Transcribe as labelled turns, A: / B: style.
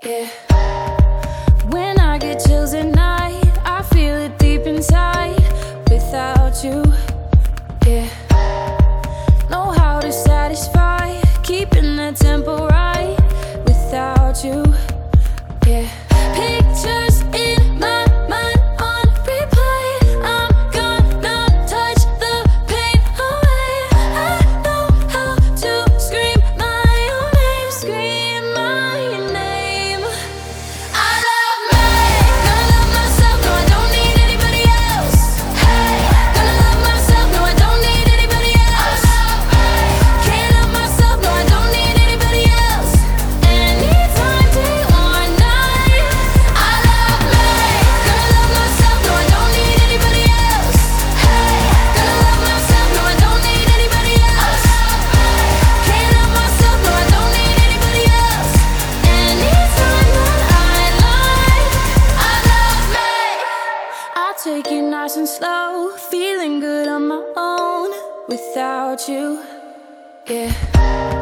A: yeah. When I get chills at night, I feel it deep inside. Without you, yeah. Know how to satisfy, keeping the tempo right. Without you, yeah. Pictures in my mind on replay. I'm gonna touch the pain away. I know how to scream my own name, scream my name. I love me, gonna love myself, no I don't need anybody else. Hey, gonna love myself, no I don't need anybody else. Can't love myself, no I don't need anybody else. Anytime, day or night. I love me, gonna love myself, no I don't need anybody else. Hey, gonna love myself, no I don't need anybody else. Can't love myself, no I don't need anybody else. Anytime that I like, I love me. I'll take it nice and slow, feeling good on my own. Without you, yeah.